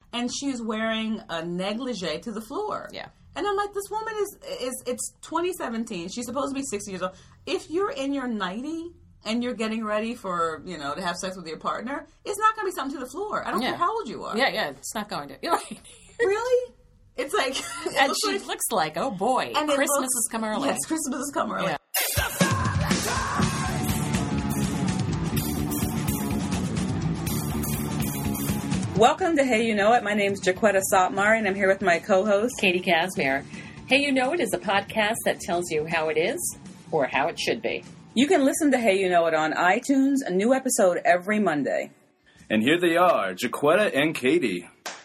and she's wearing a negligee to the floor. Yeah. And I'm like, this woman it's 2017. She's supposed to be 60 years old. If you're in your 90 and you're getting ready for, to have sex with your partner, it's not going to be something to the floor. I don't care how old you are. Yeah, it's not going to. You're right. Really? It's like... And she looks like, oh boy, and Christmas has come early. Yes, Christmas has come early. Yeah. Welcome to Hey You Know It. My name's Jaquetta Sotmar, and I'm here with my co-host, Katie Casimir. Hey You Know It is a podcast that tells you how it is or how it should be. You can listen to Hey You Know It on iTunes, a new episode every Monday. And here they are, Jaquetta and Katie.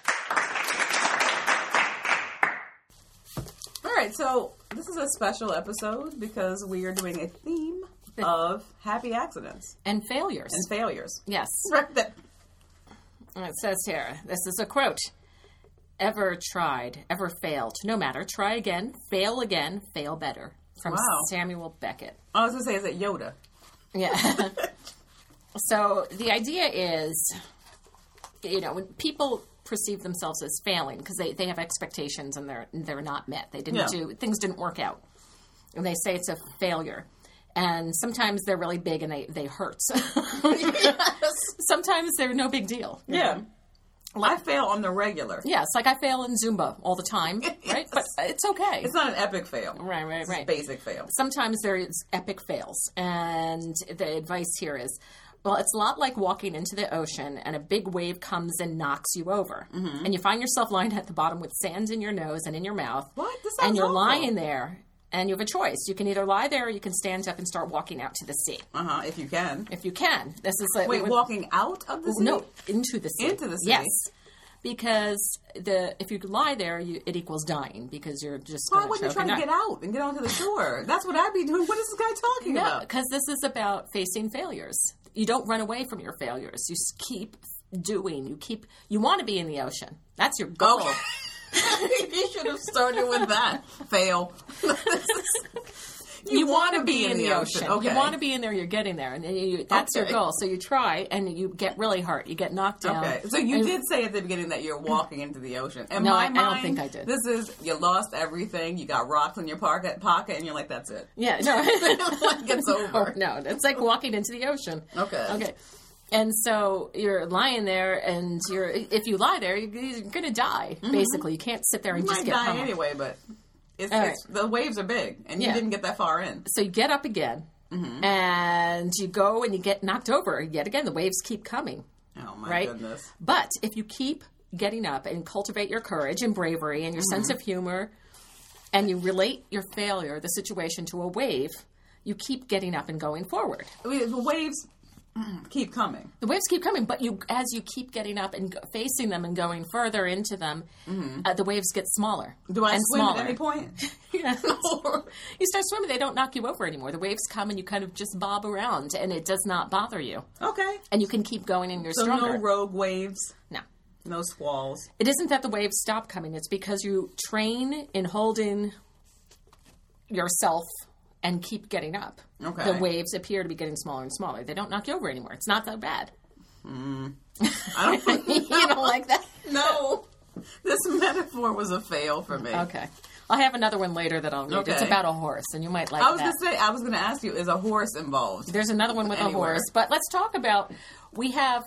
All right, so this is a special episode because we are doing a theme of happy accidents. And failures. And failures. Yes. Right. It says here, this is a quote. Ever tried, ever failed. No matter. Try again, fail better. From Samuel Beckett. I was going to say, is it Yoda? Yeah. So the idea is, when people perceive themselves as failing because they have expectations and they're not met. They didn't things didn't work out. And they say it's a failure. And sometimes they're really big and they hurt. Sometimes they're no big deal. Yeah. I fail on the regular. Yes, like I fail in Zumba all the time, right? But it's okay. It's not an epic fail. Right. It's a basic fail. Sometimes there's epic fails. And the advice here is, well, it's a lot like walking into the ocean and a big wave comes and knocks you over. Mm-hmm. And you find yourself lying at the bottom with sand in your nose and in your mouth. What? This sounds and you're awful. Lying there. And you have a choice. You can either lie there or you can stand up and start walking out to the sea. If you can. If you can. This is like... Wait, walking out of the sea? No, into the sea. Into the sea? Yes. Because if you lie there, it equals dying because you're just Why wouldn't you try to get out and get onto the shore? That's what I'd be doing. What is this guy talking about? Because this is about facing failures. You don't run away from your failures. You keep doing. You want to be in the ocean. That's your goal. Okay. You should have started with that. Fail. You want to be in the ocean. Okay. You want to be in there, you're getting there. And that's your goal. So you try, and you get really hurt. You get knocked down. Okay. So you did say at the beginning that you're walking into the ocean. In no, my I don't think I did. This is, you lost everything. You got rocks in your pocket, and you're like, that's it. Yeah, no. Like, it's over. No, it's like walking into the ocean. Okay. And so you're lying there, and if you lie there, you're going to die, basically. You can't sit there and just get die pummeled. anyway, but Right. the waves are big, and you didn't get that far in. So you get up again, and you go and you get knocked over yet again. The waves keep coming. Oh, my goodness. But if you keep getting up and cultivate your courage and bravery and your sense of humor, and you relate your failure, the situation, to a wave, you keep getting up and going forward. I mean, the waves keep coming. The waves keep coming, but as you keep getting up and facing them and going further into them, the waves get smaller. Do I and swim smaller. at any point? Yes. You start swimming, they don't knock you over anymore. The waves come and you kind of just bob around, and it does not bother you. Okay. And you can keep going, and you're stronger. So no rogue waves? No. No squalls? It isn't that the waves stop coming. It's because you train in holding yourself and keep getting up. Okay. The waves appear to be getting smaller and smaller. They don't knock you over anymore. It's not that bad. I don't You don't like that? No. This metaphor was a fail for me. Okay. I have another one later that I'll read. Okay. It's about a horse, and you might like that. I was going to ask you, is a horse involved? There's another one with a horse. But let's talk about, we have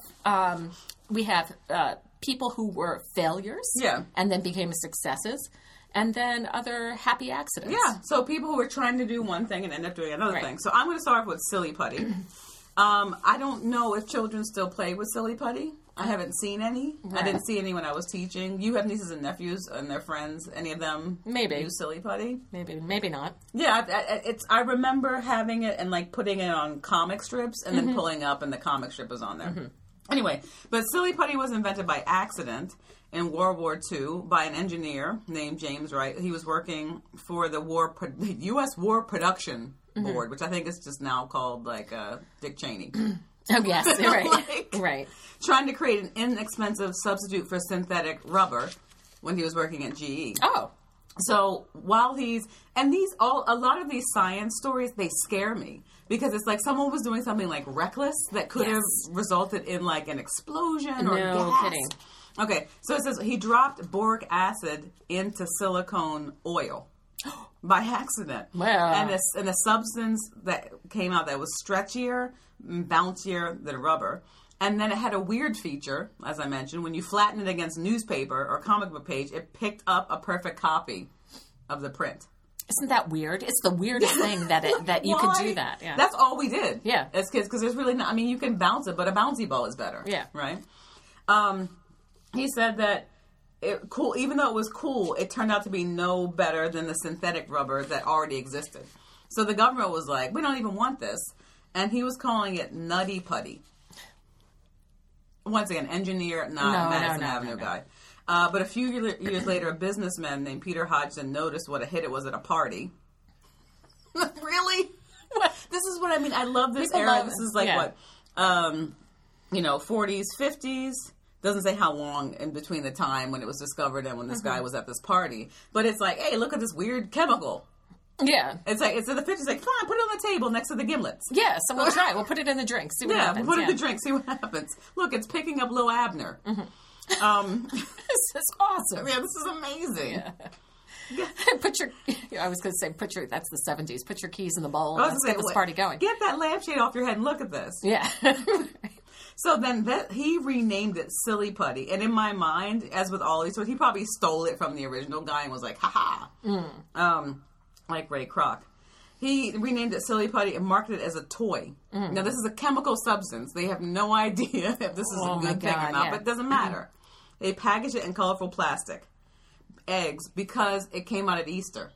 people who were failures and then became successes. And then other happy accidents. Yeah, so people who are trying to do one thing and end up doing another thing. So I'm going to start with silly putty. I don't know if children still play with silly putty. I haven't seen any. Right. I didn't see any when I was teaching. You have nieces and nephews and their friends. Any of them use silly putty? Maybe not. Yeah, I remember having it and like putting it on comic strips and then pulling up and the comic strip was on there. Anyway, but silly putty was invented by accident in World War II by an engineer named James Wright. He was working for the U.S. War Production Board, which I think is just now called like Dick Cheney. Oh, yes, right. Right. Trying to create an inexpensive substitute for synthetic rubber when he was working at GE. Oh. So while a lot of these science stories, they scare me because it's like someone was doing something like reckless that could have resulted in like an explosion or gas. Kidding. Okay, so it says he dropped boric acid into silicone oil by accident. Well. And a substance that came out that was stretchier, bouncier than rubber. And then it had a weird feature, as I mentioned. When you flatten it against newspaper or comic book page, it picked up a perfect copy of the print. Isn't that weird? It's the weirdest thing that you could do that. Yeah. That's all we did. Yeah. As kids, because there's really not, I mean, you can bounce it, but a bouncy ball is better. Yeah. Right? He said that even though it was cool, it turned out to be no better than the synthetic rubber that already existed. So the government was like, we don't even want this. And he was calling it Nutty Putty. Once again, engineer, not Madison Avenue guy. But a few years later, a businessman named Peter Hodgson noticed what a hit it was at a party. Really? This is what I mean. I love this era. This is like what, 40s, 50s. Doesn't say how long in between the time when it was discovered and when this guy was at this party. But it's like, hey, look at this weird chemical. Yeah. It's like, it's in the picture. It's like, fine, put it on the table next to the gimlets. Yeah, so we'll try it. We'll put it in the drink. See what happens. We'll put it in the drink. See what happens. Look, it's picking up Lil Abner. Mm-hmm. This is awesome. Yeah, this is amazing. Yeah. I was going to say, that's the 70s. Put your keys in the bowl. Let's get this party going. Get that lampshade off your head and look at this. Yeah. So then he renamed it Silly Putty. And in my mind, as with all these, so he probably stole it from the original guy and was like, ha-ha. Like Ray Kroc. He renamed it Silly Putty and marketed it as a toy. Now, this is a chemical substance. They have no idea if this is a good thing or not, but it doesn't matter. They package it in colorful plastic. Eggs, because it came out at Easter.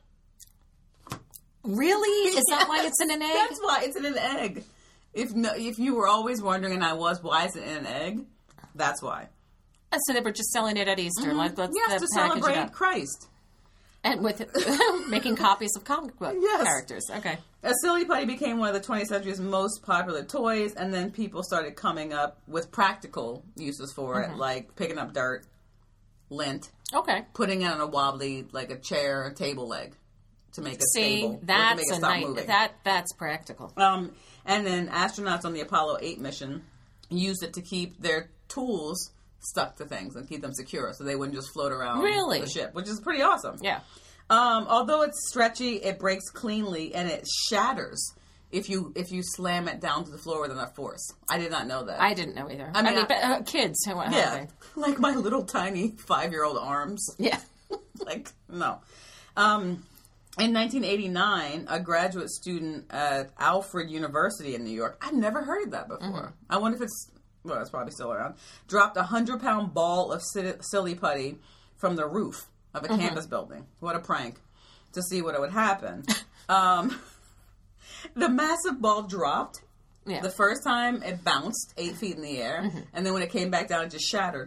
Really? Is that why it's in an egg? That's why it's in an egg. If you were always wondering, and I was, why is it in an egg? That's why. So they were just selling it at Easter. Yes, to celebrate Christ. And with making copies of comic book characters. Okay. A Silly Putty became one of the 20th century's most popular toys, and then people started coming up with practical uses for it, like picking up dirt, lint. Okay. Putting it on a wobbly, like a chair, table leg to make it stable. That's to make it stop moving. That's practical. And then astronauts on the Apollo 8 mission used it to keep their tools stuck to things and keep them secure so they wouldn't just float around the ship, which is pretty awesome. Yeah. Although it's stretchy, it breaks cleanly and it shatters if you slam it down to the floor with enough force. I did not know that. I didn't know either. I mean but, kids. How like my little tiny 5-year-old arms. Yeah. Like, no. In 1989, a graduate student at Alfred University in New York, I've never heard of that before. I wonder if it's probably still around, dropped a 100-pound ball of Silly Putty from the roof of a campus building. What a prank. To see what would happen. The massive ball dropped. Yeah. The first time it bounced 8 feet in the air, and then when it came back down, it just shattered.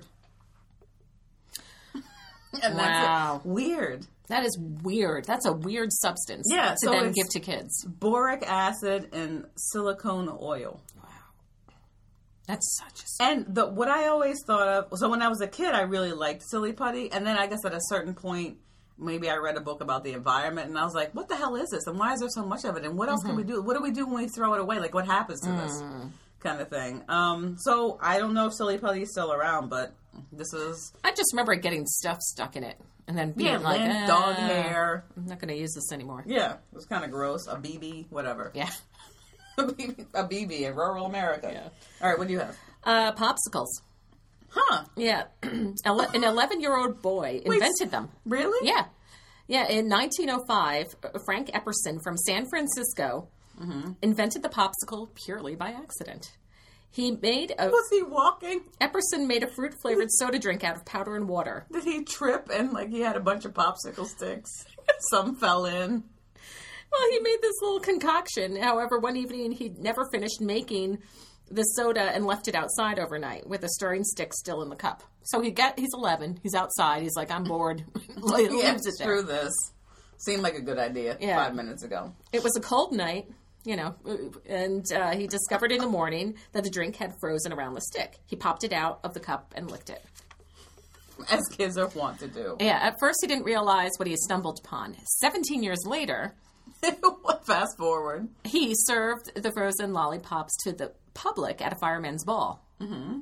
And that's it. Weird. That is weird. That's a weird substance to then give to kids. Boric acid and silicone oil. Wow. That's such a... And what I always thought of... So when I was a kid, I really liked Silly Putty. And then I guess at a certain point, maybe I read a book about the environment. And I was like, what the hell is this? And why is there so much of it? And what else can we do? What do we do when we throw it away? Like, what happens to this kind of thing? So I don't know if Silly Putty is still around, but this is... I just remember getting stuff stuck in it. And then being like, dog hair. I'm not going to use this anymore. Yeah, it was kind of gross. A BB, whatever. Yeah. a BB in rural America. Yeah. All right, what do you have? Popsicles. Huh. Yeah. An 11-year-old boy invented them. Really? Yeah. Yeah, in 1905, Frank Epperson from San Francisco invented the popsicle purely by accident. Was he walking? Epperson made a fruit-flavored soda drink out of powder and water. Did he trip and, he had a bunch of popsicle sticks? Some fell in. Well, he made this little concoction. However, one evening he'd never finished making the soda and left it outside overnight with a stirring stick still in the cup. So he's 11. He's outside. He's like, I'm bored. Screw this. Seemed like a good idea 5 minutes ago. It was a cold night. And he discovered in the morning that the drink had frozen around the stick. He popped it out of the cup and licked it. As kids are wont to do. Yeah, at first he didn't realize what he had stumbled upon. 17 years later... Fast forward. He served the frozen lollipops to the public at a fireman's ball.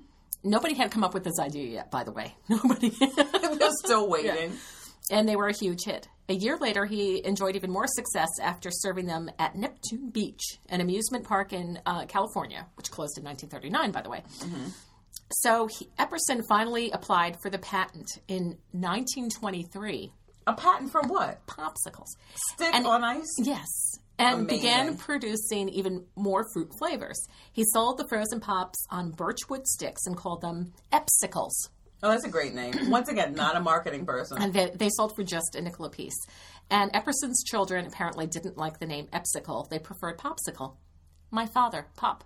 Nobody had come up with this idea yet, by the way. Nobody. They're still waiting. Yeah. And they were a huge hit. A year later, he enjoyed even more success after serving them at Neptune Beach, an amusement park in California, which closed in 1939, by the way. Mm-hmm. So Epperson finally applied for the patent in 1923. A patent for what? Popsicles. Stick on ice? Yes. And Amazing. began producing even more fruit flavors. He sold the frozen pops on birchwood sticks and called them Epsicles. Oh, that's a great name. Once again, not a marketing person. And they sold for just a nickel apiece. And Epperson's children apparently didn't like the name Epsicle. They preferred Popsicle. My father, Pop.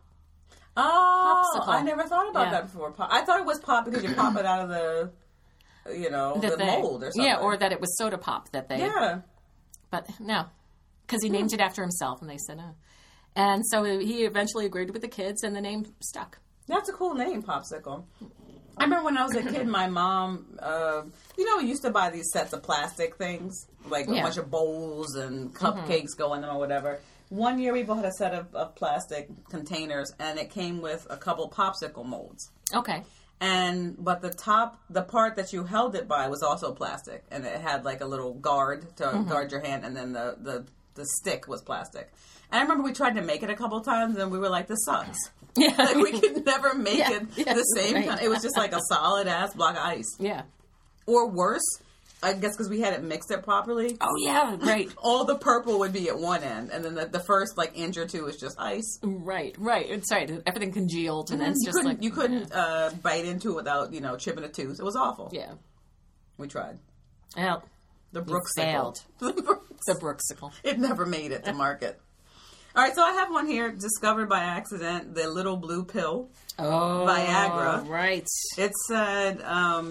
Oh, Popsicle. I never thought about that before. I thought it was pop because you pop it out of the, the mold or something. Yeah, or that it was soda pop that they... Yeah. But no, because he named it after himself, and they said no. And so he eventually agreed with the kids, and the name stuck. That's a cool name, Popsicle. I remember when I was a kid, my mom, we used to buy these sets of plastic things, like a bunch of bowls and cupcakes go in them or whatever. One year we bought a set of plastic containers, and it came with a couple popsicle molds. Okay. But the part that you held it by was also plastic, and it had like a little guard to guard your hand, and then the stick was plastic. And I remember we tried to make it a couple times, and we were like, this sucks. Yeah. Like, we could never make it the same kind. It was just like a solid-ass block of ice. Yeah. Or worse, I guess because we hadn't mixed it properly. Oh, yeah, right. All the purple would be at one end, and then the first, inch or two is just ice. Right. It's right. Everything congealed, and then it's just You couldn't bite into it without, chipping a tooth. It was awful. Yeah. We tried. Well, The Brooksicle. failed. The Brooksicle. It never made it to market. All right, so I have one here, discovered by accident, the little blue pill, Viagra. Right. It said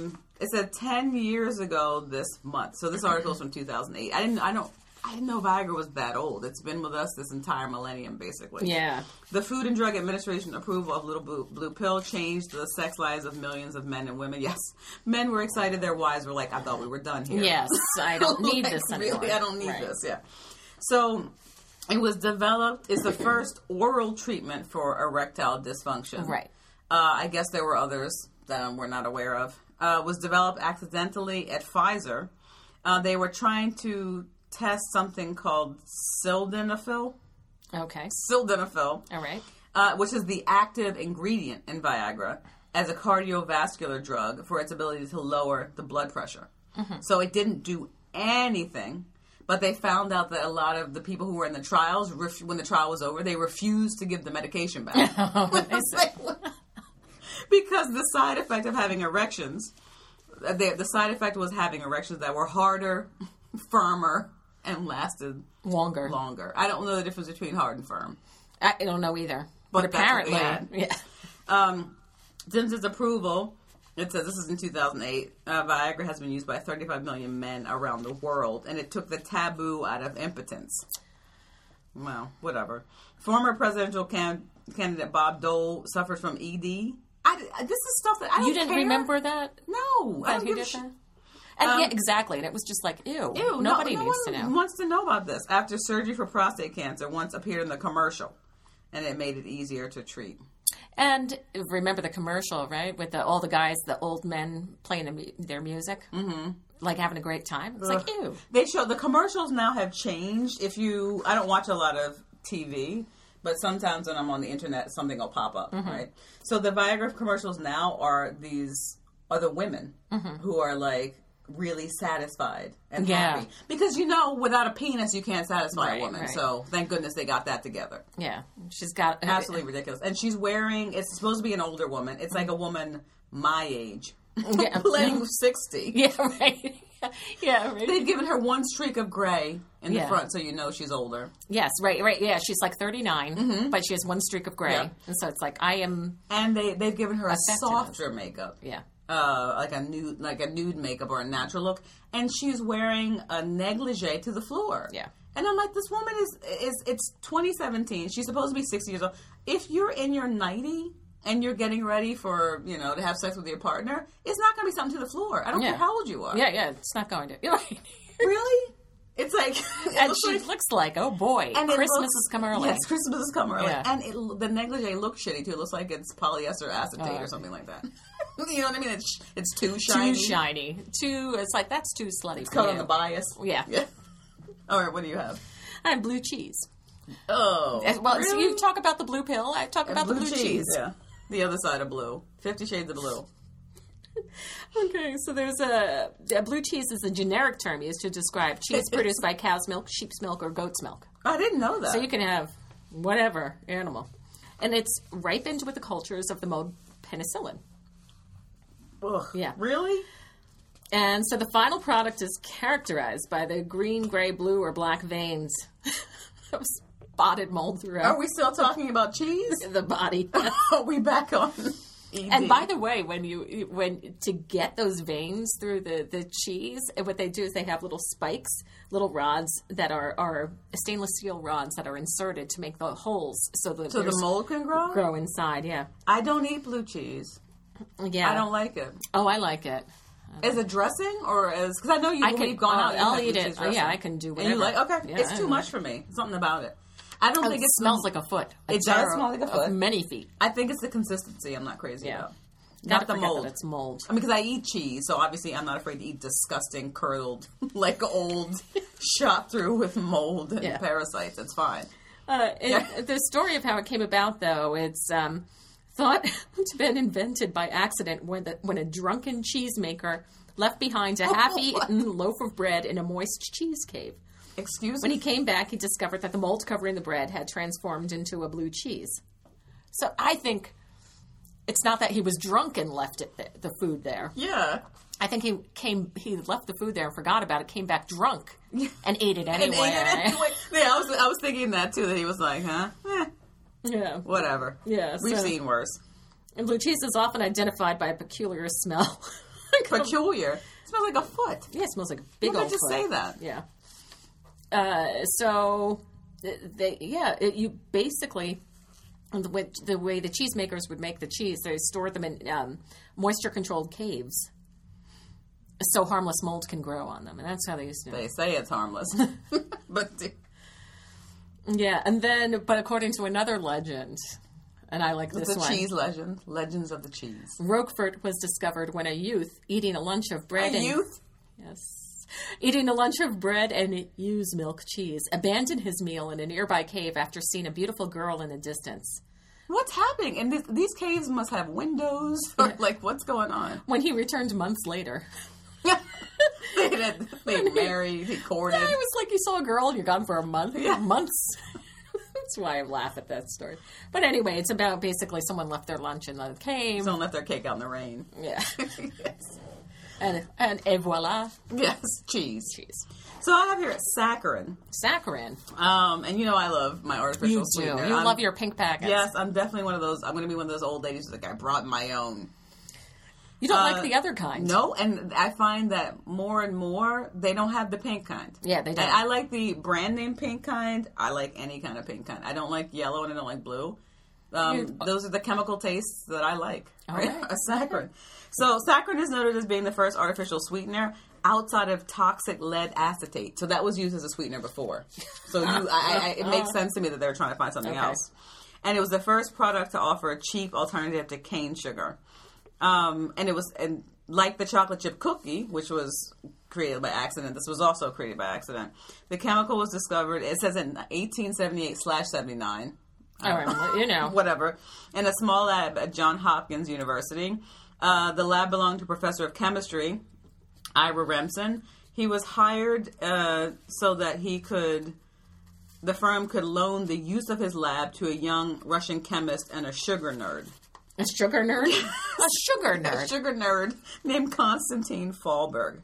10 years ago this month. So this article is from 2008. I didn't know Viagra was that old. It's been with us this entire millennium, basically. Yeah. The Food and Drug Administration approval of little blue pill changed the sex lives of millions of men and women. Yes, men were excited. Their wives were like, I thought we were done here. Yes, I don't need this anymore. Really, I don't need this, yeah. So it was developed, it's the first oral treatment for erectile dysfunction. Right. I guess there were others that we're not aware of. Was developed accidentally at Pfizer. They were trying to test something called sildenafil. Okay. Sildenafil. All right. Which is the active ingredient in Viagra as a cardiovascular drug for its ability to lower the blood pressure. Mm-hmm. So it didn't do anything, but they found out that a lot of the people who were in the trials, when the trial was over, they refused to give the medication back. Because the side effect of having erections, the side effect was having erections that were harder, firmer, and lasted longer. I don't know the difference between hard and firm. I don't know either. But apparently, yeah. Since its approval, it says, this is in 2008, Viagra has been used by 35 million men around the world, and it took the taboo out of impotence. Well, whatever. Former presidential candidate Bob Dole suffered from ED. This is stuff that I don't You didn't care. remember that? No. I don't give a shit. And yeah, exactly. And it was just like, ew. Nobody needs to know. Wants to know about this. After surgery for prostate cancer once appeared in the commercial, and it made it easier to treat. And remember the commercial, right? With all the guys, the old men playing their music, like having a great time. It's like, ew. They show the commercials now have changed. I don't watch a lot of TV, but sometimes when I'm on the internet, something will pop up, right? So the Viagra commercials now are the women who are like really satisfied and happy. Because without a penis you can't satisfy a woman. Right. So thank goodness they got that together. Yeah. She's got absolutely ridiculous. And she's wearing, it's supposed to be an older woman. It's like a woman my age. Yeah. Playing 60. Yeah, right. Yeah, right. They've given her one streak of gray in the front so you know she's older. Yes, right. Yeah, she's like 39, but she has one streak of gray. Yeah. And so it's like, I am... And they've given her a softer makeup. Yeah. Like a nude makeup or a natural look, and she's wearing a negligee to the floor. Yeah, and I'm like, this woman it's 2017. She's supposed to be 60 years old. If you're in your 90 and you're getting ready for to have sex with your partner, it's not going to be something to the floor. I don't care how old you are. Yeah, it's not going to. You're right. Really? It's like, and she looks like, oh boy, and Christmas has come early. Yes, Christmas has come early, and the negligee looks shitty too. It looks like it's polyester acetate or something like that. You know what I mean? It's too shiny. Too shiny. It's like, that's too slutty It's for caught you. on the bias. Yeah. All right, what do you have? I have blue cheese. Oh. Well, really? so you talk about the blue pill. I talk about the blue cheese. Yeah. The other side of blue. 50 Shades of Blue. Okay, so there's blue cheese is a generic term used to describe cheese produced by cow's milk, sheep's milk, or goat's milk. I didn't know that. So you can have whatever animal. And it's ripened with the cultures of the mode penicillin. Ugh. Yeah. Really? And so the final product is characterized by the green, gray, blue, or black veins of spotted mold throughout Are we still talking about cheese? the body. Are we back on ED? And by the way, when to get those veins through the cheese, what they do is they have little spikes, little rods that are stainless steel rods that are inserted to make the holes so the mold can grow inside. Yeah, I don't eat blue cheese. yeah. I don't like it. Oh, I like it. As a dressing or as because I know you've gone out. I'll and eat blue it. cheese Oh, dressing. yeah, I can do whatever. And you like okay? Yeah, It's I too don't much for me. Something about it. I don't think it smells like a foot. It does smell like a foot. Of many feet. I think it's the consistency. I'm not crazy Yeah. about. Gotta Not the forget mold. that it's mold. I mean, because I eat cheese, so obviously I'm not afraid to eat disgusting, curdled, like old, shot through with mold and Yeah. parasites. It's fine. The story of how it came about, though, it's thought to have been invented by accident when a drunken cheesemaker left behind a half-eaten loaf of bread in a moist cheese cave. Excuse When me? he came back, he discovered that the mold covering the bread had transformed into a blue cheese. So I think it's not that he was drunk and left the food there. Yeah. I think he left the food there and forgot about it, came back drunk, and ate it anyway. And ate it anyway. Yeah, I was thinking that too, that he was like, huh? Yeah. Whatever. Yeah, We've so- seen worse. And blue cheese is often identified by a peculiar smell. Peculiar. It smells like a foot. Yeah, it smells like a big Why old not just foot. say that? Yeah. You basically, the way the cheesemakers would make the cheese, they stored them in moisture-controlled caves, so harmless mold can grow on them, and that's how they used to do it. They say it's harmless. But Yeah, and then, but according to another legend, and I like this it's a one. cheese legend. Legends of the cheese. Roquefort was discovered when a youth eating a lunch of bread eating a lunch of bread and ewe's milk cheese abandoned his meal in a nearby cave after seeing a beautiful girl in the distance. What's happening? And these caves must have windows. Or, like, what's going on? When he returned months later, they married, he courted. it was like you saw a girl and you're gone for a month. Yeah. Months. That's why I laugh at that story. But anyway, it's about basically someone left their lunch in the cave. Don't let their cake out in the rain. Yeah. Yes. And et voila. Yes, cheese. Cheese. So I have here saccharin. Saccharin. And you know I love my artificial You do. sweetener. You love your pink packets. Yes, I'm definitely one of those. I'm going to be one of those old ladies who's like, I brought my own. You don't like the other kind. No, and I find that more and more, they don't have the pink kind. Yeah, they don't. And I like the brand name pink kind. I like any kind of pink kind. I don't like yellow and I don't like blue. Those are the chemical tastes that I like. Right? right. A saccharin. So saccharin is noted as being the first artificial sweetener outside of toxic lead acetate. So that was used as a sweetener before. So it makes sense to me that they're trying to find something Okay. else. And it was the first product to offer a cheap alternative to cane sugar. And it was, and like the chocolate chip cookie, which was created by accident, this was also created by accident. The chemical was discovered, it says in 1878/79. All right, well, you know. Whatever. In a small lab at Johns Hopkins University. The lab belonged to a professor of chemistry, Ira Remsen. He was hired so that the firm could loan the use of his lab to a young Russian chemist and a sugar nerd. A sugar nerd? A sugar nerd. A sugar nerd named Konstantin Fahlberg.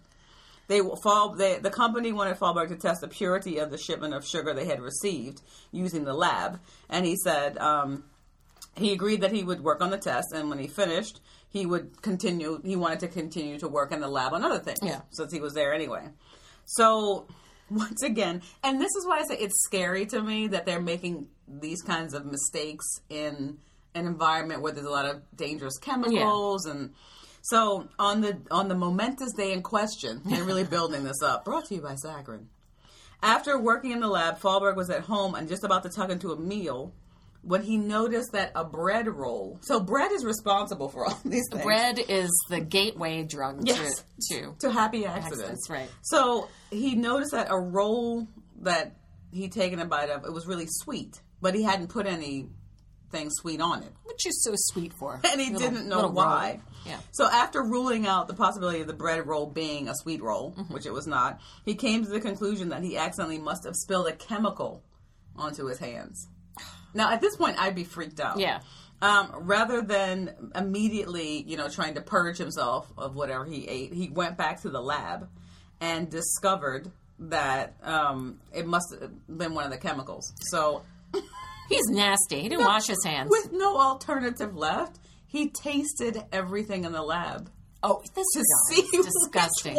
The company wanted Fahlberg to test the purity of the shipment of sugar they had received using the lab. And he said he agreed that he would work on the test, and when he finished, he wanted to continue to work in the lab on other things, since he was there anyway. So, once again, and this is why I say it's scary to me that they're making these kinds of mistakes in an environment where there's a lot of dangerous chemicals. And so on the momentous day in question, they're really building this up. Brought to you by Saccharin. After working in the lab, Fahlberg was at home and just about to tuck into a meal when he noticed that a bread roll. So bread is responsible for all these things. Bread is the gateway drug to happy accidents. Right. So he noticed that a roll that he'd taken a bite of, it was really sweet, but he hadn't put anything sweet on it. Which is so sweet for. And he didn't know why. Yeah. So after ruling out the possibility of the bread roll being a sweet roll, which it was not, he came to the conclusion that he accidentally must have spilled a chemical onto his hands. Now, at this point, I'd be freaked out. Yeah. Rather than immediately, trying to purge himself of whatever he ate, he went back to the lab and discovered that it must have been one of the chemicals. So he's nasty. He didn't wash his hands. With no alternative left, he tasted everything in the lab. Oh, this to is see disgusting.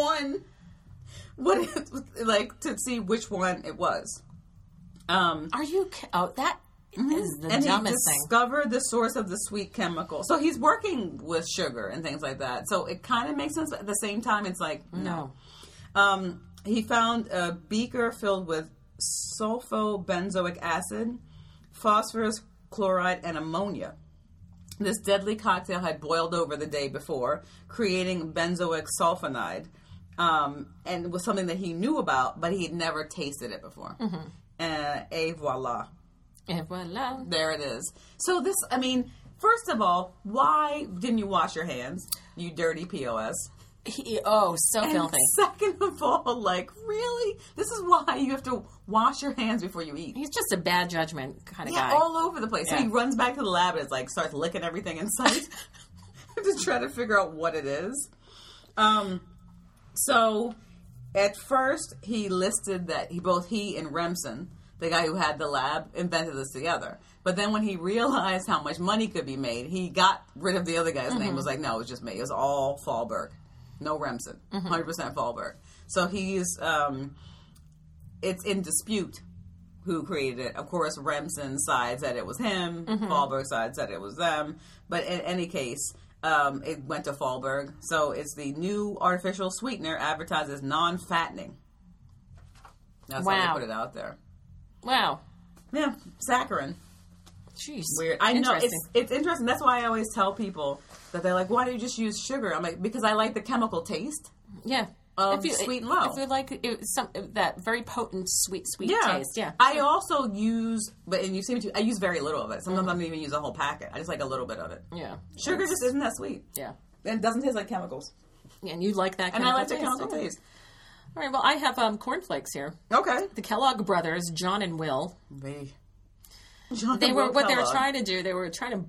To see which one it was. Are you? Oh, that is the dumbest thing. And he discovered the source of the sweet chemical. So he's working with sugar and things like that. So it kind of makes sense. But at the same time, it's like, no. He found a beaker filled with sulfobenzoic acid, phosphorus chloride, and ammonia. This deadly cocktail had boiled over the day before, creating benzoic sulfonide. And it was something that he knew about, but he had never tasted it before. Et voila. Et voila. There it is. So this, first of all, why didn't you wash your hands, you dirty POS? So filthy. Second of all, really? This is why you have to wash your hands before you eat. He's just a bad judgment kind of guy. All over the place. Yeah. So he runs back to the lab and starts licking everything in sight to try to figure out what it is. So at first he listed that he and Remsen, the guy who had the lab, invented this together. But then when he realized how much money could be made, he got rid of the other guy's name. It was no, it was just me. It was all Fahlberg. No Remsen. 100% Fahlberg. So he's, it's in dispute who created it. Of course, Remsen sides that it was him. Fahlberg sides that it was them. But in any case, it went to Fahlberg. So it's the new artificial sweetener advertised as non-fattening. That's how they put it out there. Wow. Yeah, saccharin. Jeez. Weird. I know. It's interesting. That's why I always tell people that they're like, why do you just use sugar? I'm like, because I like the chemical taste. Yeah. Sweet and low. If you like that very potent sweet taste. Yeah. I also use, and you see me too, I use very little of it. Sometimes I don't even use a whole packet. I just like a little bit of it. Yeah. Sugar just isn't that sweet. Yeah. And it doesn't taste like chemicals. Yeah, and you like that chemical taste. And I like the chemical taste. All right, well, I have cornflakes here. Okay. The Kellogg brothers, John and Will. They were trying to do. They were trying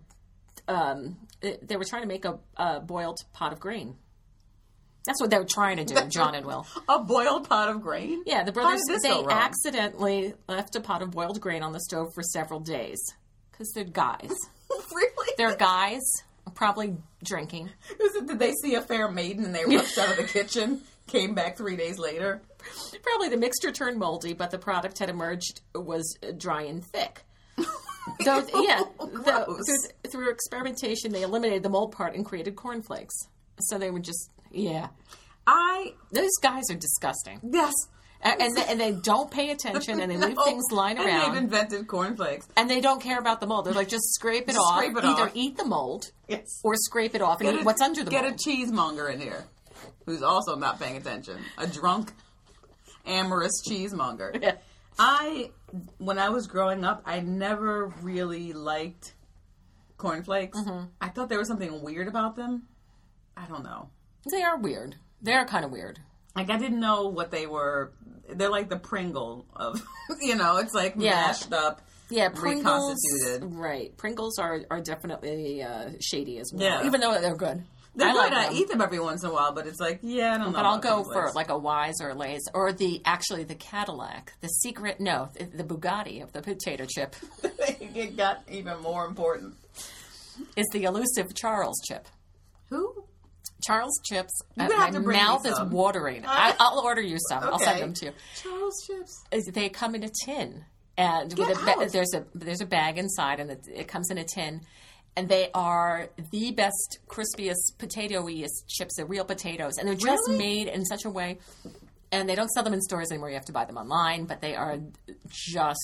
to make a boiled pot of grain. That's what they were trying to do, John and Will. A boiled pot of grain? Yeah, the brothers, they accidentally left a pot of boiled grain on the stove for several days. Because they're guys. Really? They're guys, probably drinking. Did they see a fair maiden and they rushed out of the kitchen, came back 3 days later? Probably the mixture turned moldy, but the product had emerged was dry and thick. So, through experimentation, they eliminated the mold part and created cornflakes. So they were just, those guys are disgusting. Yes. And they don't pay attention, and they leave things lying around. And they've invented cornflakes. And they don't care about the mold. They're like, just scrape it off. Either eat the mold, or scrape it off and eat what's under the mold. Get a cheesemonger in here, who's also not paying attention. A drunk, amorous cheesemonger. Yeah. When I was growing up, I never really liked cornflakes. I thought there was something weird about them. I don't know. They are weird. They're kind of weird. Like, I didn't know what they were. They're like the Pringle of, it's like mashed up, reconstituted. Right. Pringles are definitely shady as well, even though they're good. They're good. I eat them every once in a while, but it's like, I don't know. But I'll go for like a Wise or a Lay's, or the Cadillac, the Bugatti of the potato chip. It got even more important. It's the elusive Charles chip. Who? Charles chips. My mouth is watering. I'll order you some. Okay. I'll send them to you. Charles chips. They come in a tin, and there's a bag inside, and it comes in a tin. And they are the best, crispiest, potato-iest chips. They're real potatoes. And they're just made in such a way. And they don't sell them in stores anymore. You have to buy them online. But they are just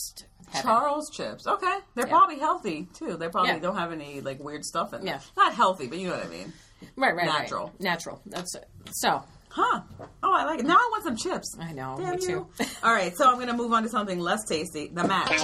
Charles chips. Okay. They're probably healthy, too. They probably don't have any, like, weird stuff in them. Yeah. Not healthy, but you know what I mean. Right. Natural. Right. Natural. That's it. So. Huh. Oh, I like it. Now I want some chips. I know. Damn me you. too. All right, so I'm going to move on to something less tasty. The match.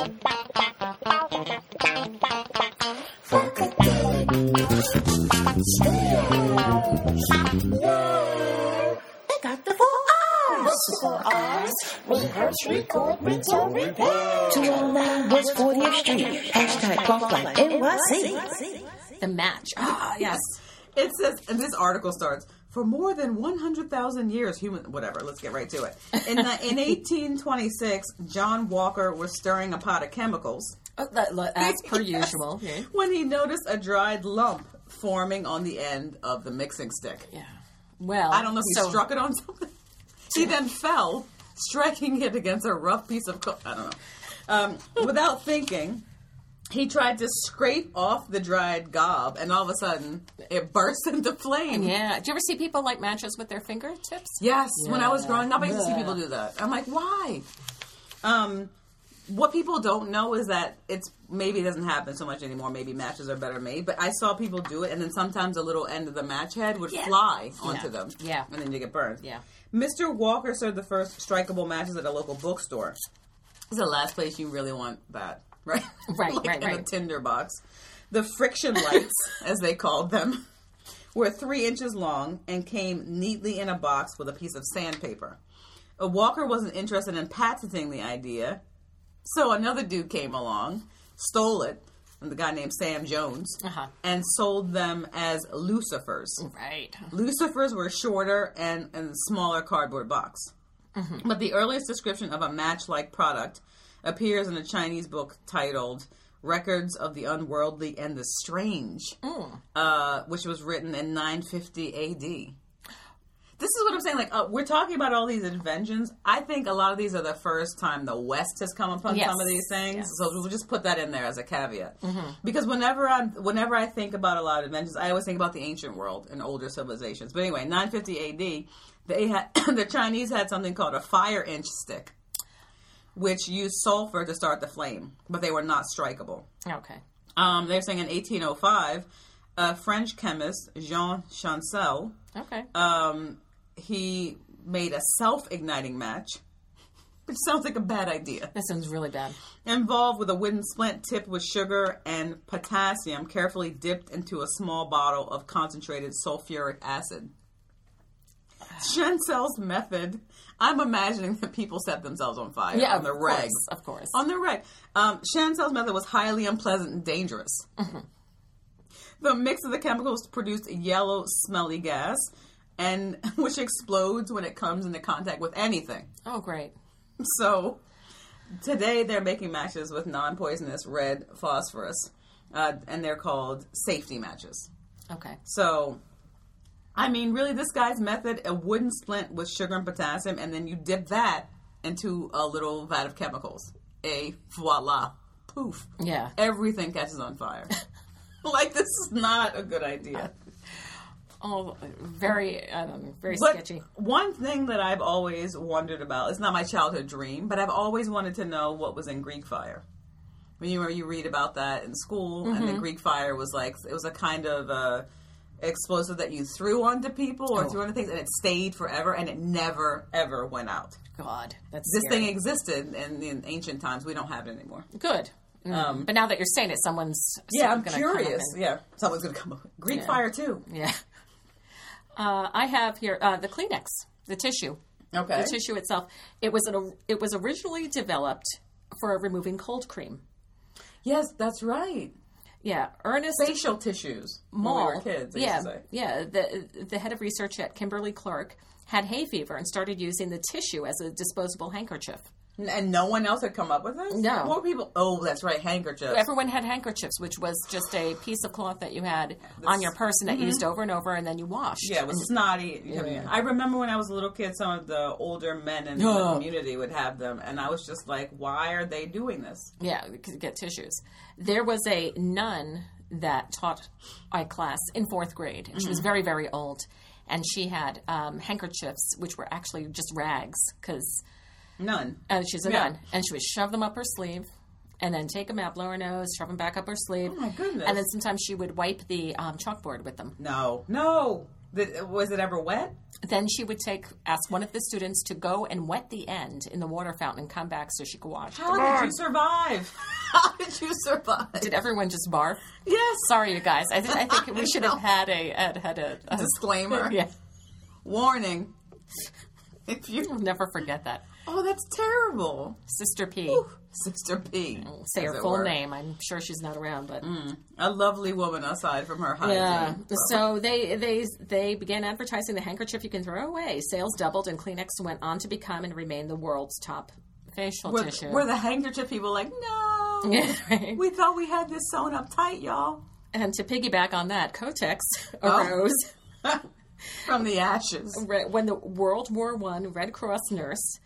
Got the 4 R's. 4 R's. Rehearse, record, rinse, repair. 209 West 40th Street. Hashtag Golf Life NYC. The match. Ah, yes. It says, and this article starts, for more than 100,000 years, whatever, let's get right to it. In 1826, John Walker was stirring a pot of chemicals. As per usual. Okay. When he noticed a dried lump forming on the end of the mixing stick. Yeah. Well, I don't know if he struck it on something. He then fell, striking it against a rough piece of I don't know. Without thinking, he tried to scrape off the dried gob, and all of a sudden, it burst into flame. Yeah. Do you ever see people light matches with their fingertips? Yes. When I was growing up, I used to see people do that. I'm like, why? What people don't know is that maybe it doesn't happen so much anymore. Maybe matches are better made. But I saw people do it, and then sometimes a little end of the match head would fly onto them. Yeah. And then you get burned. Yeah. Mr. Walker served the first strikeable matches at a local bookstore. It's the last place you really want that, right? Right, like in a tinder box. The friction lights, as they called them, were 3 inches long and came neatly in a box with a piece of sandpaper. Walker wasn't interested in patenting the idea, so another dude came along, stole it, and the guy named Sam Jones, and sold them as lucifers. Right. Lucifers were shorter and a smaller cardboard box. Mm-hmm. But the earliest description of a match-like product appears in a Chinese book titled Records of the Unworldly and the Strange, which was written in 950 A.D. This is what I'm saying. Like, we're talking about all these inventions. I think a lot of these are the first time the West has come upon some of these things. Yes. So we'll just put that in there as a caveat. Mm-hmm. Because whenever I think about a lot of inventions, I always think about the ancient world and older civilizations. But anyway, 950 A.D., the Chinese had something called a fire inch stick, which used sulfur to start the flame, but they were not strikeable. Okay. They're saying in 1805, a French chemist, Jean Chancel, he made a self-igniting match, which sounds like a bad idea. That sounds really bad. Involved with a wooden splint tipped with sugar and potassium carefully dipped into a small bottle of concentrated sulfuric acid. Chancel's method, I'm imagining that people set themselves on fire on the reg. Of course. On the reg. Chancel's method was highly unpleasant and dangerous. Mm-hmm. The mix of the chemicals produced a yellow, smelly gas, and which explodes when it comes into contact with anything. Oh, great. So, today they're making matches with non-poisonous red phosphorus, and they're called safety matches. Okay. So, I mean, really, this guy's method, a wooden splint with sugar and potassium, and then you dip that into a little vat of chemicals. Voila. Poof. Yeah. Everything catches on fire. Like, this is not a good idea. Very sketchy. One thing that I've always wondered about, it's not my childhood dream, but I've always wanted to know what was in Greek fire. When you read about that in school, and the Greek fire was like, it was a kind of explosive that you threw onto people or threw onto things, and it stayed forever, and it never, ever went out. God, that's This scary. thing existed in ancient times. We don't have it anymore. Good. But now that you're saying it, someone's I'm gonna curious. Yeah, someone's going to come up. Greek fire, too. Yeah. I have here the Kleenex, the tissue. Okay. The tissue itself. It was originally developed for removing cold cream. Yes, that's right. Yeah, Ernest Facial tissues. Moll. When we were kids, I used to say. Yeah. The head of research at Kimberly Clark had hay fever and started using the tissue as a disposable handkerchief. And no one else had come up with this? No. More people. Oh, that's right, handkerchiefs. Everyone had handkerchiefs, which was just a piece of cloth that you had on your person that you used over and over, and then you washed. Yeah, it was snotty. Yeah. I remember when I was a little kid, some of the older men in the community would have them, and I was just like, why are they doing this? Yeah, to get tissues. There was a nun that taught my class in 4th grade, and she was very, very old, and she had handkerchiefs, which were actually just rags, because... None. She's a nun. And she would shove them up her sleeve, and then take them out, blow her nose, shove them back up her sleeve. Oh, my goodness. And then sometimes she would wipe the chalkboard with them. No. Was it ever wet? Then she would ask one of the students to go and wet the end in the water fountain and come back so she could wash. How did you survive? How did you survive? Did everyone just barf? Yes. Sorry, you guys. I think we should have had a disclaimer. Yeah. Warning. If you I'll never forget that. Oh, that's terrible. Sister P. Ooh, Sister P. Say her full name. I'm sure she's not around, but a lovely woman aside from her hygiene. Yeah. So they began advertising the handkerchief you can throw away. Sales doubled, and Kleenex went on to become and remain the world's top facial tissue. Were the handkerchief people like, no, right. we thought we had this sewn up tight, y'all. And to piggyback on that, Kotex arose from the ashes when the World War I Red Cross nurse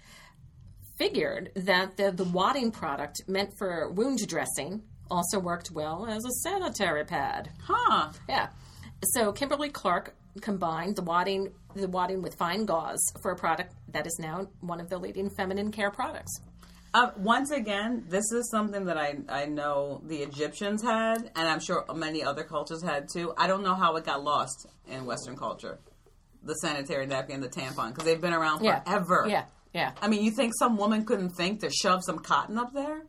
figured that the wadding product meant for wound dressing also worked well as a sanitary pad. Huh. Yeah. So Kimberly-Clark combined the wadding with fine gauze for a product that is now one of the leading feminine care products. Once again, this is something that I know the Egyptians had, and I'm sure many other cultures had too. I don't know how it got lost in Western culture, the sanitary napkin and the tampon, because they've been around forever. Yeah. I mean, you think some woman couldn't think to shove some cotton up there?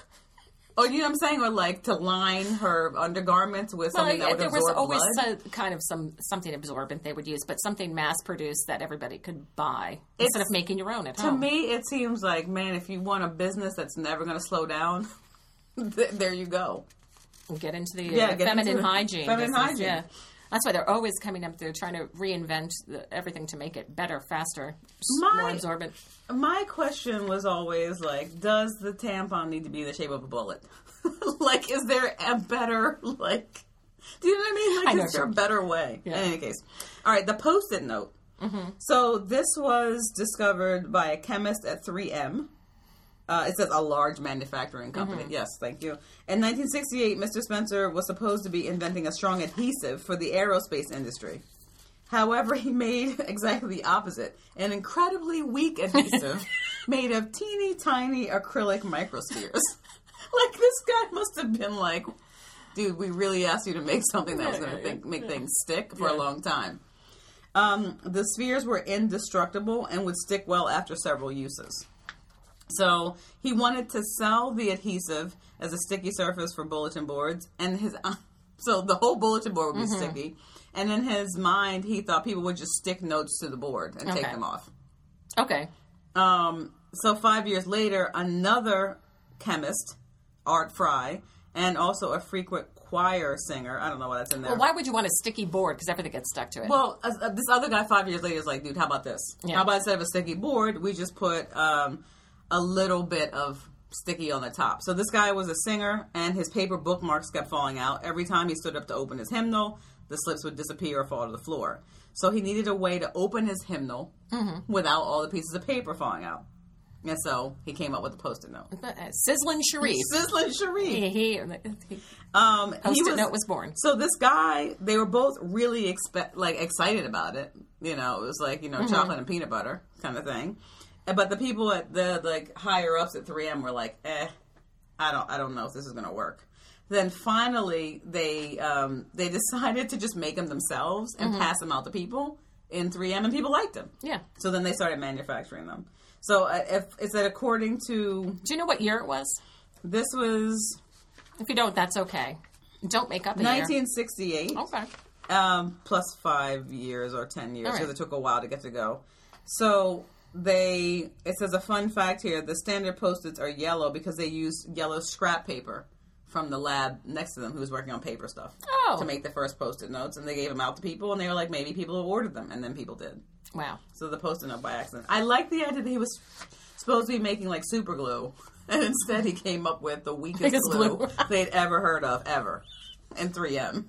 Oh, you know what I'm saying? Or like to line her undergarments with something that would absorb blood? There was always something absorbent they would use, but something mass-produced that everybody could buy instead of making your own at home. To me, it seems like, man, if you want a business that's never going to slow down, there you go. Get into the feminine hygiene. Feminine hygiene. Yeah. That's why they're always coming up. They're trying to reinvent everything to make it better, faster, more absorbent. My question was always like, does the tampon need to be the shape of a bullet? Like, is there a better, like, do you know what I mean? Like, is there a better way? Yeah. In any case. All right, the Post-it note. Mm-hmm. So this was discovered by a chemist at 3M. It says a large manufacturing company. Mm-hmm. Yes, thank you. In 1968, Mr. Spencer was supposed to be inventing a strong adhesive for the aerospace industry. However, he made exactly the opposite. An incredibly weak adhesive made of teeny tiny acrylic microspheres. Like, this guy must have been like, dude, we really asked you to make something that was going to make things stick for a long time. The spheres were indestructible and would stick well after several uses. So he wanted to sell the adhesive as a sticky surface for bulletin boards, and so the whole bulletin board would be sticky. And in his mind, he thought people would just stick notes to the board and take them off. Okay. So 5 years later, another chemist, Art Fry, and also a frequent choir singer. I don't know why that's in there. Well, why would you want a sticky board? Because everything gets stuck to it. Well, this other guy 5 years later is like, dude, how about this? Yeah. How about instead of a sticky board, we just put a little bit of sticky on the top. So this guy was a singer, and his paper bookmarks kept falling out. Every time he stood up to open his hymnal, the slips would disappear or fall to the floor. So he needed a way to open his hymnal without all the pieces of paper falling out. And so he came up with the Post-it note. Sizzling Sharif. Sizzling Sharif. Post-it note was born. So this guy, they were both really excited about it. You know, it was like, chocolate and peanut butter kind of thing. But the people at the higher ups at 3M were like, I don't know if this is going to work. Then finally they decided to just make them themselves and pass them out to people in 3M, and people liked them. Yeah. So then they started manufacturing them. So if it said according to... Do you know what year it was? This was... If you don't, that's okay. Don't make up a 1968. Year. Okay. Plus 5 years or 10 years, because it took a while to get to go. So... it says a fun fact here, the standard Post-its are yellow because they use yellow scrap paper from the lab next to them who was working on paper stuff to make the first Post-it notes, and they gave them out to people, and they were like, maybe people have ordered them, and then people did. Wow. So the Post-it note by accident. I like the idea that he was supposed to be making like super glue, and instead he came up with the weakest glue they'd ever heard of, ever, in 3M.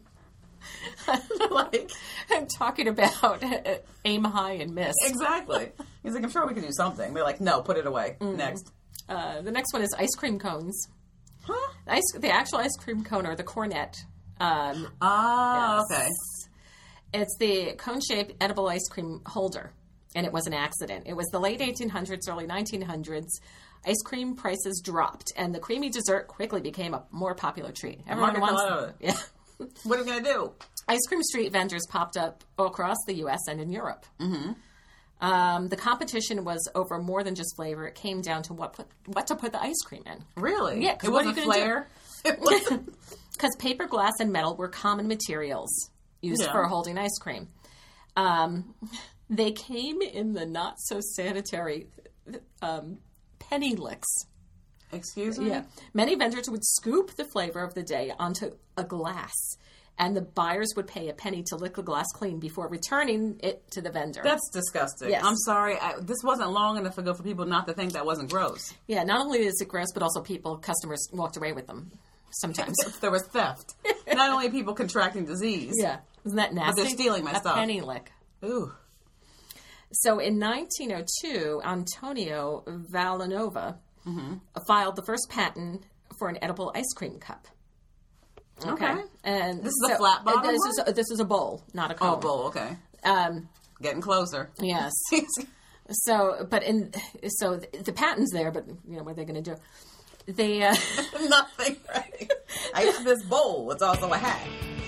I'm talking about aim high and miss. Exactly. He's like, I'm sure we could do something. They're like, no, put it away. Next. The next one is ice cream cones. Huh? The actual ice cream cone, or the cornet. Okay. It's the cone-shaped edible ice cream holder. and it was an accident. It was the late 1800s, early 1900s. Ice cream prices dropped, and the creamy dessert quickly became a more popular treat. Everyone wants it. Yeah. What are we going to do? Ice cream street vendors popped up all across the U.S. and in Europe. Mm-hmm. The competition was over more than just flavor. It came down to what to put the ice cream in. Really? Yeah. It wasn't flair? Because paper, glass, and metal were common materials used for holding ice cream. They came in the not-so-sanitary penny licks. Excuse me? Yeah. Many vendors would scoop the flavor of the day onto a glass, and the buyers would pay a penny to lick the glass clean before returning it to the vendor. That's disgusting. Yes. I'm sorry. This wasn't long enough ago for people not to think that wasn't gross. Yeah, not only is it gross, but also customers walked away with them sometimes. There was theft. Not only people contracting disease. Yeah. Isn't that nasty? But they're stealing my stuff. A penny lick. Ooh. So in 1902, Antonio Villanova filed the first patent for an edible ice cream cup. Okay. And this is a flat bottom This is a bowl, not a cone. Oh, bowl, okay. Getting closer. Yes. So the patent's there, but what are they going to do? They nothing, right? I have this bowl. It's also a hat.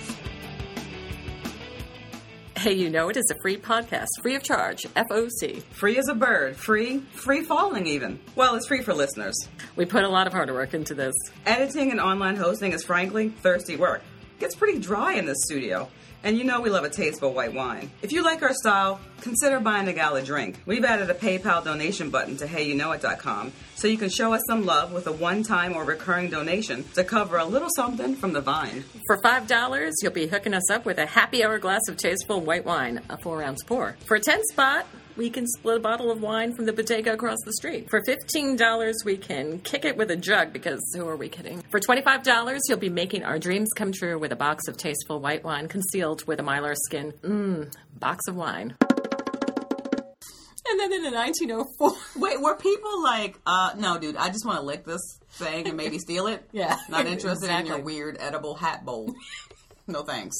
Hey, It is a free podcast, free of charge, FOC. Free as a bird. Free falling even. Well, it's free for listeners. We put a lot of hard work into this. Editing and online hosting is frankly thirsty work. It gets pretty dry in this studio. And we love a tasteful white wine. If you like our style, consider buying a gal a drink. We've added a PayPal donation button to HeyYouKnowIt.com so you can show us some love with a one-time or recurring donation to cover a little something from the vine. For $5, you'll be hooking us up with a happy hour glass of tasteful white wine, a 4-ounce pour. For a 10 spot, we can split a bottle of wine from the bodega across the street. For $15, we can kick it with a jug, because who are we kidding? For $25, you'll be making our dreams come true with a box of tasteful white wine concealed with a mylar skin. Box of wine. And then in 1904... Wait, were people like, no, dude, I just want to lick this thing and maybe steal it? Yeah. Not interested in your weird edible hat bowl. No thanks.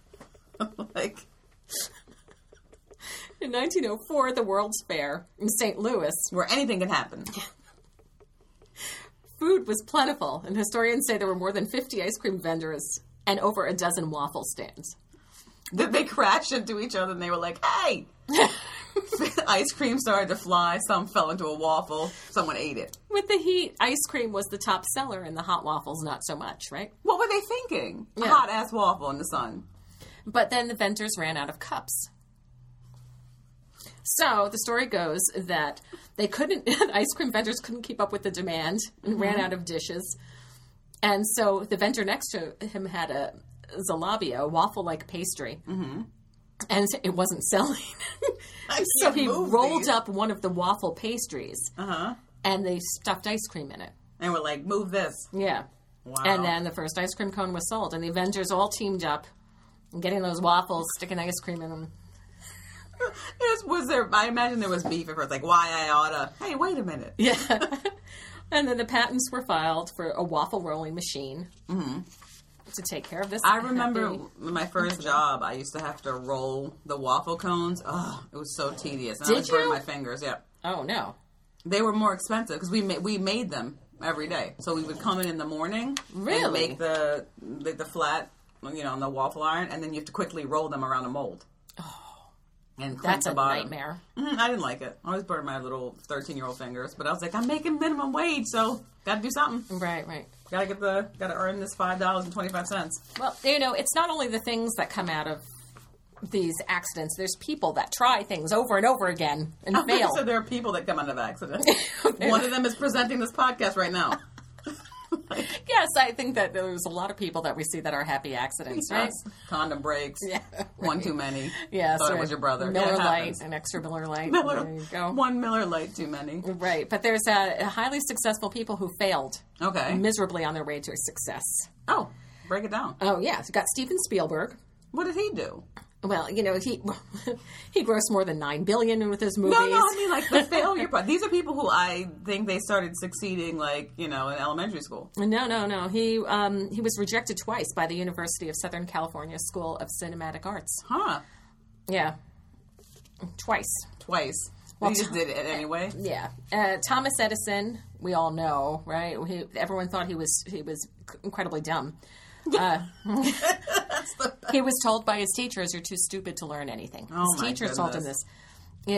In 1904, at the World's Fair in St. Louis, where anything can happen, food was plentiful, and historians say there were more than 50 ice cream vendors and over a dozen waffle stands. Did they crash into each other and they were like, hey! Ice cream started to fly, some fell into a waffle, someone ate it. With the heat, ice cream was the top seller and the hot waffles not so much, right? What were they thinking? Yeah. Hot-ass waffle in the sun. But then the vendors ran out of cups. So the story goes that ice cream vendors couldn't keep up with the demand and ran out of dishes. And so the vendor next to him had a zalabia, a waffle-like pastry. Mm-hmm. And it wasn't selling. So he rolled up one of the waffle pastries. And they stuffed ice cream in it. And were like, move this. Yeah. Wow. And then the first ice cream cone was sold. And the vendors all teamed up, getting those waffles, sticking ice cream in them. I imagine there was beef at first, like, why I oughta. Hey, wait a minute. Yeah. And then the patents were filed for a waffle rolling machine to take care of this. I remember my first job, I used to have to roll the waffle cones. Oh, it was so tedious. And I would burn my fingers, yeah. Oh, no. They were more expensive because we made them every day. So we would come in the morning and make the flat, on the waffle iron, and then you have to quickly roll them around a mold. And that's the a bottom. nightmare. I didn't like it. I always burned my little 13-year-old fingers, but I was like, I'm making minimum wage, so gotta do something. Right. Gotta earn this $5.25. Well, it's not only the things that come out of these accidents. There's people that try things over and over again and fail. So there are people that come out of accidents. One of them is presenting this podcast right now. Yes, I think that there's a lot of people that we see that are happy accidents, right? Condom breaks. Yeah. Right. One too many. Yeah. Thought it was your brother. Miller Lite, an extra Miller Lite. There you go. One Miller Lite too many. Right. But there's highly successful people who failed miserably on their way to success. Oh, break it down. Oh, yeah. So got Steven Spielberg. What did he do? Well, he grossed more than $9 billion with his movies. No, I mean like the failure part. These are people who I think they started succeeding in elementary school. No. He was rejected twice by the University of Southern California School of Cinematic Arts. Huh? Yeah, twice. twice. Well, he just did it anyway. Yeah. Thomas Edison, we all know, right? Everyone thought he was incredibly dumb. He was told by his teachers, "You're too stupid to learn anything." His teachers told him this. He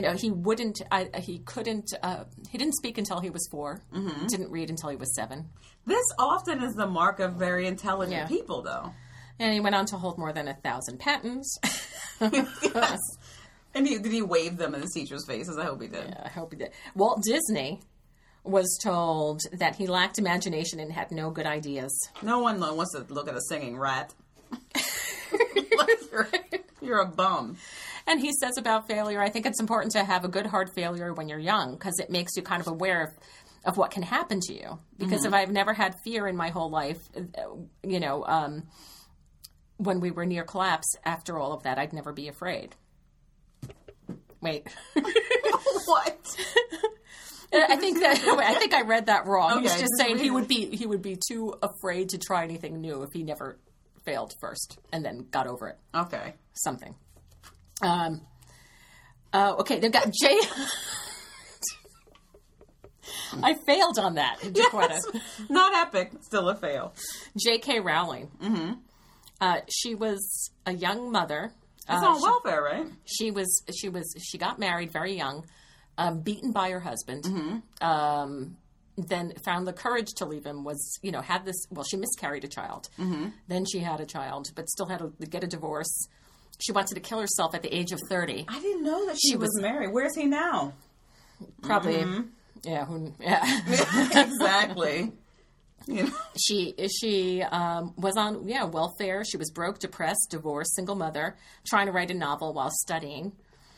didn't speak until he was 4. Mm-hmm. Didn't read until he was 7. This often is the mark of very intelligent people, though. And he went on to hold more than 1,000 patents. Yes. And did he wave them in his teachers' faces? I hope he did. Yeah, I hope he did. Walt Disney was told that he lacked imagination and had no good ideas. No one wants to look at a singing rat. You're a bum. And he says about failure, I think it's important to have a good hard failure when you're young because it makes you kind of aware of what can happen to you. Because if I've never had fear in my whole life, when we were near collapse, after all of that, I'd never be afraid. Wait. What? I think I read that wrong. Okay, he's just saying he would be too afraid to try anything new if he never failed first and then got over it. Okay. Something. Okay, they've got Jay. I failed on that. Yes. Not epic, still a fail. J.K. Rowling. Mm-hmm. She was a young mother. It's on welfare, right? She got married very young, beaten by her husband. Mm-hmm. Then found the courage to leave him. She miscarried a child. Mm-hmm. Then she had a child, but still had to get a divorce. She wanted to kill herself at the age of 30. I didn't know that she was married. Where's he now? Probably, yeah. Exactly. You know. She was on welfare. She was broke, depressed, divorced, single mother, trying to write a novel while studying.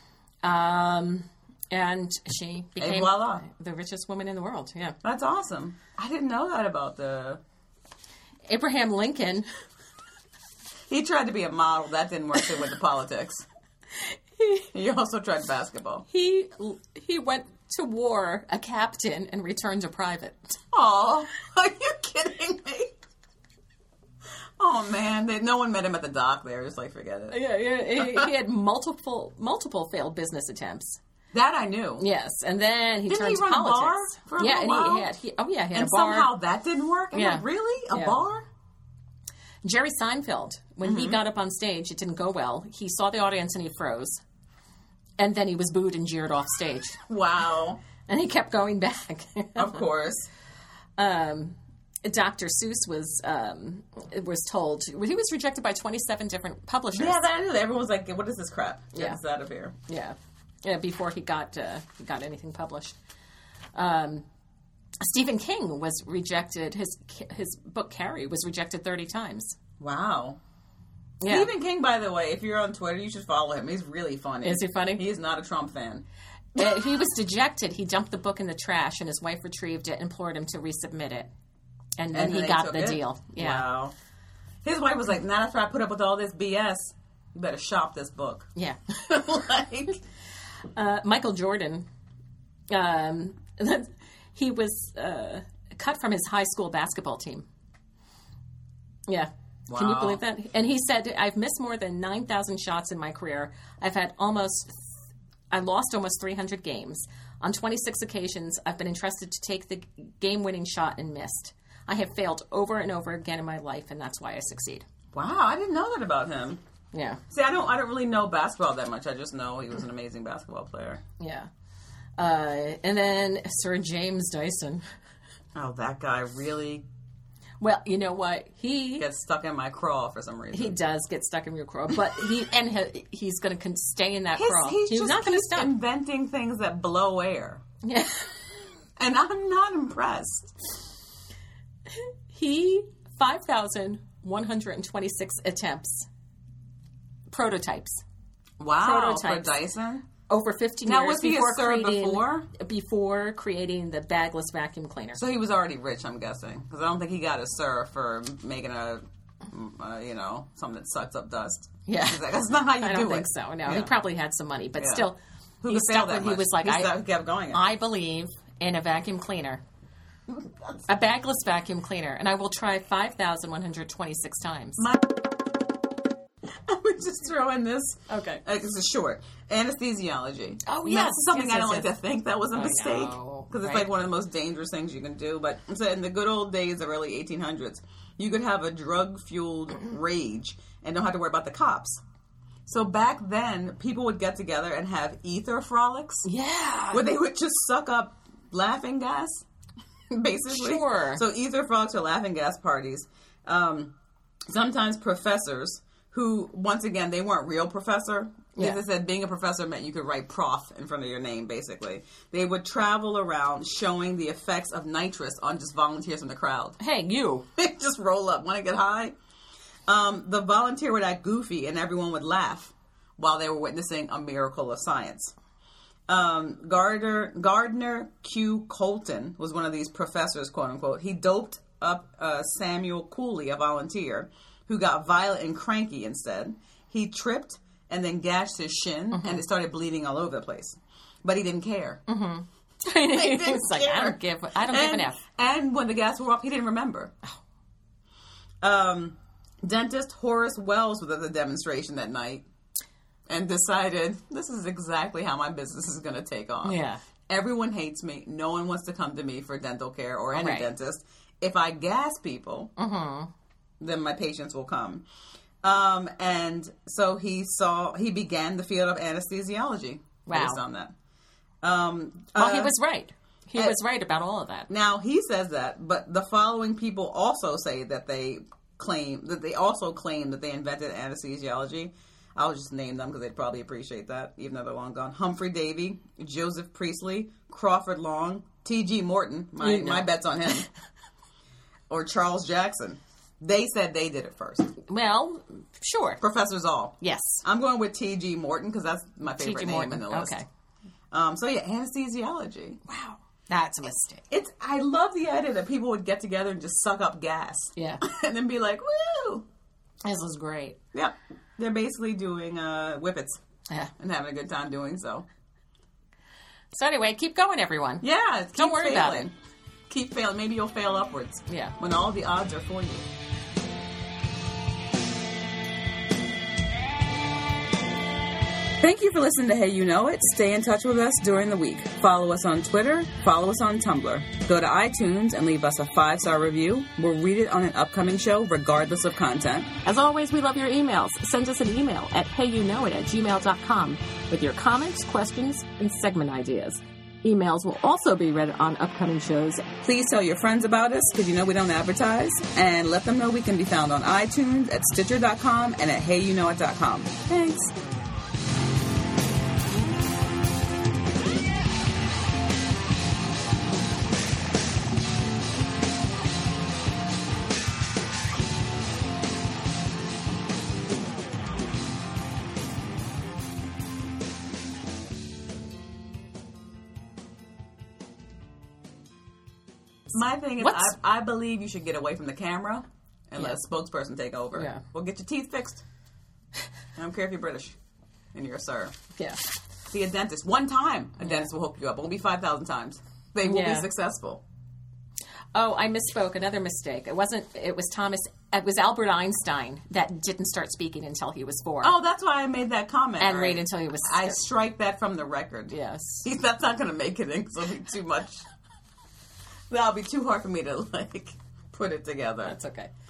And she became the richest woman in the world. Yeah, that's awesome. I didn't know that about the Abraham Lincoln. He tried to be a model. That didn't work with the politics. He also tried basketball. He went to war a captain and returned a private. Oh, are you kidding me? Oh man, no one met him at the dock there. Just like forget it. Yeah. He had multiple failed business attempts. That I knew. Yes, and then he turned to run politics. A bar for a little while? He had a bar. And somehow that didn't work. I'm like, really? A bar? Jerry Seinfeld, when he got up on stage, it didn't go well. He saw the audience and he froze. And then he was booed and jeered off stage. Wow. And he kept going back. Of course. Dr. Seuss was told, he was rejected by 27 different publishers. Yeah, that I knew. Everyone was like, what is this crap? Get this out of here. Yeah, before he got anything published. Stephen King was rejected. His book Carrie was rejected 30 times. Wow. Yeah. Stephen King, by the way, if you're on Twitter, you should follow him. He's really funny. Is he funny? He is not a Trump fan. He was dejected. He dumped the book in the trash, and his wife retrieved it and implored him to resubmit it. And then he got the deal. Yeah. Wow. His wife was like, not after I put up with all this BS, you better shop this book. Yeah. Like... Michael Jordan, he was cut from his high school basketball team. Yeah. Wow. Can you believe that? And he said, I've missed more than 9,000 shots in my career. I lost almost 300 games. On 26 occasions, I've been entrusted to take the game-winning shot and missed. I have failed over and over again in my life, and that's why I succeed. Wow, I didn't know that about him. Yeah. See, I don't really know basketball that much. I just know he was an amazing basketball player. Yeah. And then Sir James Dyson. Oh, that guy really... Well, you know what? He gets stuck in my craw for some reason. He does get stuck in your craw, but he's going to stay in that craw. He's not going to stop inventing things that blow air. Yeah, and I'm not impressed. 5,126 attempts, prototypes. Wow, for Dyson. Over 15 now, years was he a Sir before creating the bagless vacuum cleaner. So he was already rich, I'm guessing, because I don't think he got a Sir for making something that sucks up dust. Yeah, like, that's not how you do it. I don't think so. No, he probably had some money, but still, he stuck that much. He was like, he kept going. I believe in a vacuum cleaner, a bagless vacuum cleaner, and I will try 5,126 times. I was just throw in this. Okay. This is short. Anesthesiology. Oh, And yes. that's something Yes, I don't yes, like to think that was a mistake. know, Because it's right? like one of the most dangerous things you can do. But so in the good old days, the early 1800s, you could have a drug-fueled rage and don't have to worry about the cops. So back then, people would get together and have ether frolics. Yeah. Where they would just suck up laughing gas, basically. Sure. So ether frolics are laughing gas parties. Sometimes professors who, once again, they weren't real professor. Yeah. As I said, being a professor meant you could write prof in front of your name, basically. They would travel around showing the effects of nitrous on just volunteers in the crowd. Hey, you. They just roll up. Want to get high? The volunteer would act goofy and everyone would laugh while they were witnessing a miracle of science. Gardner Q. Colton was one of these professors, quote unquote. He doped up Samuel Cooley, a volunteer, who got violent and cranky instead. He tripped and then gashed his shin and it started bleeding all over the place. But he didn't care. It's like, I don't give an F. And when the gas wore off, he didn't remember. Dentist Horace Wells was at the demonstration that night and decided, this is exactly how my business is going to take off. Yeah. Everyone hates me. No one wants to come to me for dental care or any Right. dentist. If I gas people, then my patients will come. And so he began the field of anesthesiology based on that. Well, he was right. He was right about all of that. Now, he says that, but the following people also say that they claim that they invented anesthesiology. I'll just name them because they'd probably appreciate that, even though they're long gone. Humphrey Davy, Joseph Priestley, Crawford Long, T.G. Morton. My bet's on him. Or Charles Jackson. They said they did it first. Well, sure. Professor Zoll. Yes. I'm going with T.G. Morton because that's my favorite T.G. name Morton. in the list. Okay. So yeah, anesthesiology. Wow. That's a mistake. I love the idea that people would get together and just suck up gas. Yeah. And then be like, woo! This was great. Yep. They're basically doing whippets Yeah. and having a good time doing so. So anyway, keep going, everyone. Yeah. Keep Don't worry about failing. it. Keep failing. Maybe you'll fail upwards. Yeah. When all the odds are for you. Thank you for listening to Hey You Know It. Stay in touch with us during the week. Follow us on Twitter. Follow us on Tumblr. Go to iTunes and leave us a 5-star review. We'll read it on an upcoming show, regardless of content. As always, we love your emails. Send us an email at heyyouknowit@gmail.com with your comments, questions, and segment ideas. Emails will also be read on upcoming shows. Please tell your friends about us, because you know we don't advertise. And let them know we can be found on iTunes, at Stitcher.com, and at HeyYouKnowIt.com. Thanks. My thing is, I believe you should get away from the camera and let a spokesperson take over. Yeah. Well, get your teeth fixed. I don't care if you're British and you're a sir. Yeah. See a dentist. One time, a dentist will hook you up. It won't be 5,000 times. They will be successful. Oh, I misspoke. Another mistake. It was Albert Einstein that didn't start speaking until he was 4. Oh, that's why I made that comment. And wait until he was... I strike that from the record. Yes. That's not going to make it in because it'll be too much. That'll be too hard for me to, put it together. That's okay.